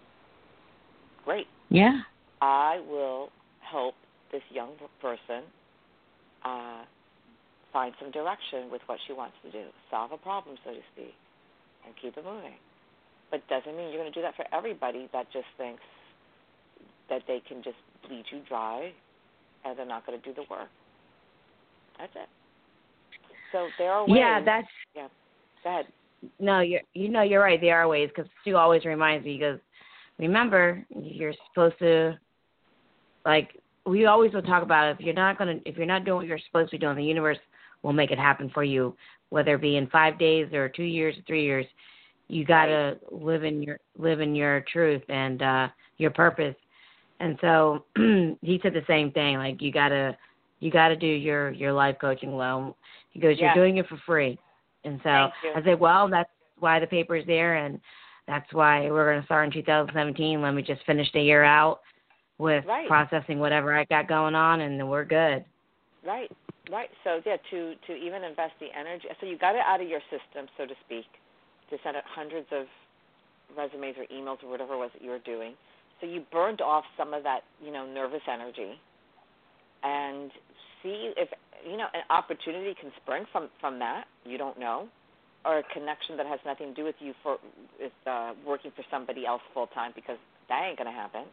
Great. Yeah. I will help this young person uh, find some direction with what she wants to do, solve a problem, so to speak, and keep it moving. But doesn't mean you're going to do that for everybody that just thinks that they can just bleed you dry and they're not going to do the work. That's it. So there are ways. Yeah, that's. Yeah. Go ahead. No, you're. You know, you're right. There are ways because Stu always reminds me. He goes, remember, you're supposed to, like, we always will talk about it. If you're not gonna, if you're not doing what you're supposed to be doing, the universe will make it happen for you, whether it be in five days or two years or three years. You gotta right. live in your live in your truth and uh, your purpose. And so he said the same thing. Like you gotta you gotta do your your life coaching loan. He goes, you're yeah. doing it for free. And so I said, well, that's why the paper's there, and that's why we're going to start in two thousand seventeen. Let me just finish the year out with right. processing whatever I got going on, and then we're good. Right, right. So, yeah, to, to even invest the energy. So you got it out of your system, so to speak, to send out hundreds of resumes or emails or whatever it was that you were doing. So you burned off some of that, you know, nervous energy and see if, you know, an opportunity can spring from, from that. You don't know. Or a connection that has nothing to do with you for with uh, working for somebody else full time, because that ain't going to happen.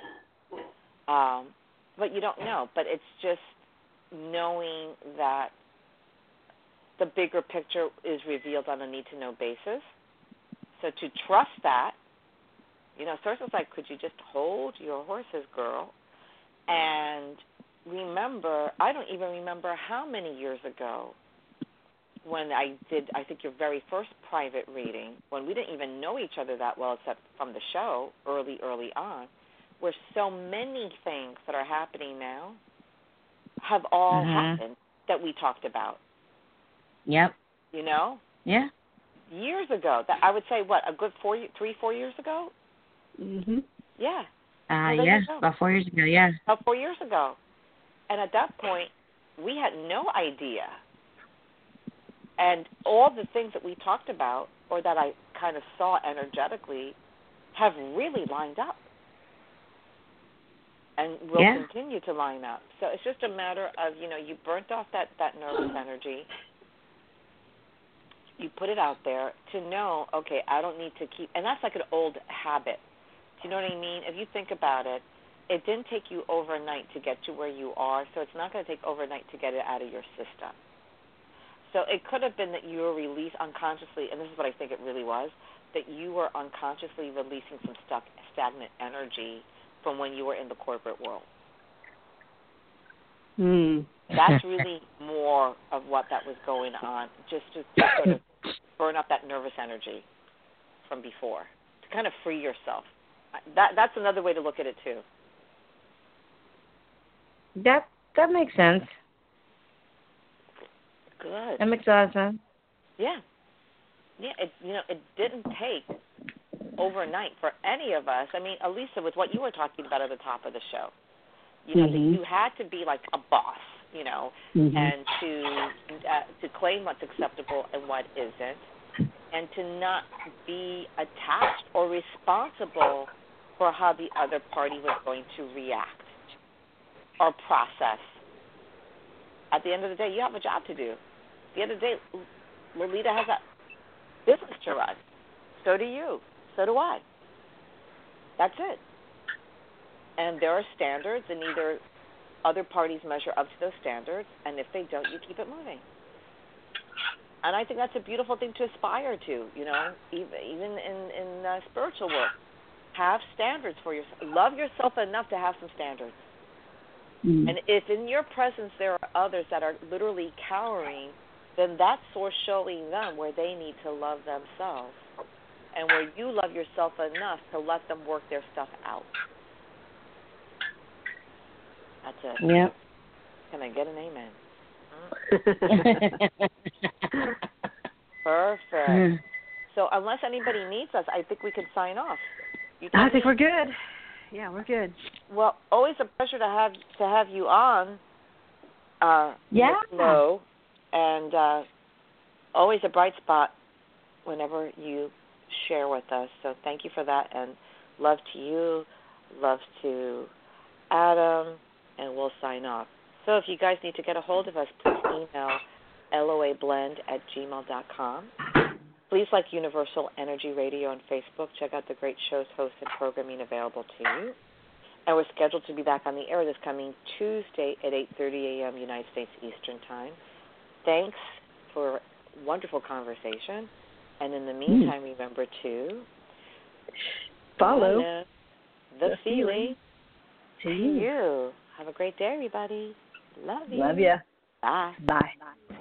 Um, but you don't know. But it's just knowing that the bigger picture is revealed on a need-to-know basis. So to trust that, you know, Sorcerer's like, could you just hold your horses, girl? And remember, I don't even remember how many years ago, when I did, I think, your very first private reading, when we didn't even know each other that well except from the show early, early on, where so many things that are happening now have all mm-hmm. happened that we talked about. Yep. You know? Yeah. Years ago. That I would say, what, a good four, three, four years ago? Mm-hmm. Yeah. Uh, well, yeah, about four years ago, yeah. About four years ago. And at that point, we had no idea. And all the things that we talked about, or that I kind of saw energetically, have really lined up. And will yeah. continue to line up. So it's just a matter of, you know, you burnt off that, that nervous energy. You put it out there to know, okay, I don't need to keep, and that's like an old habit. Do you know what I mean? If you think about it, it didn't take you overnight to get to where you are, so it's not going to take overnight to get it out of your system. So it could have been that you were released unconsciously, and this is what I think it really was, that you were unconsciously releasing some stuck, stagnant energy from when you were in the corporate world. Mm. That's really more of what that was going on, just to, to sort of burn up that nervous energy from before, to kind of free yourself. That That's another way to look at it, too. That that makes sense. Good. That makes a lot of sense. Yeah. Yeah, it, you know, it didn't take overnight for any of us. I mean, Elisa, with what you were talking about at the top of the show, you know, mm-hmm. that you had to be like a boss, you know, mm-hmm. and to uh, to claim what's acceptable and what isn't, and to not be attached or responsible for how the other party was going to react or process. At the end of the day, you have a job to do. At the end of the day, Lolita has a business to run. So do you. So do I. That's it. And there are standards, and either other parties measure up to those standards, and if they don't, you keep it moving. And I think that's a beautiful thing to aspire to, you know, even, even in, in uh, spiritual work. Have standards for yourself. Love yourself enough to have some standards. Mm. And if in your presence there are others that are literally cowering, then that's source showing them where they need to love themselves, and where you love yourself enough to let them work their stuff out. That's it. Yep. Can I get an amen? Perfect. So unless anybody needs us, I think we could sign off. You I think we're good. Yeah, we're good. Well, always a pleasure to have to have you on. Uh, yeah. Hello, and uh, always a bright spot whenever you share with us. So thank you for that, and love to you, love to Adam, and we'll sign off. So if you guys need to get a hold of us, please email loablend at gmail dot com. Please like Universal Energy Radio on Facebook. Check out the great shows, hosts, and programming available to you. And we're scheduled to be back on the air this coming Tuesday at eight thirty a.m. United States Eastern Time. Thanks for a wonderful conversation. And in the meantime, mm. remember to follow the, the feeling to you. Have a great day, everybody. Love you. Love you. Bye. Bye.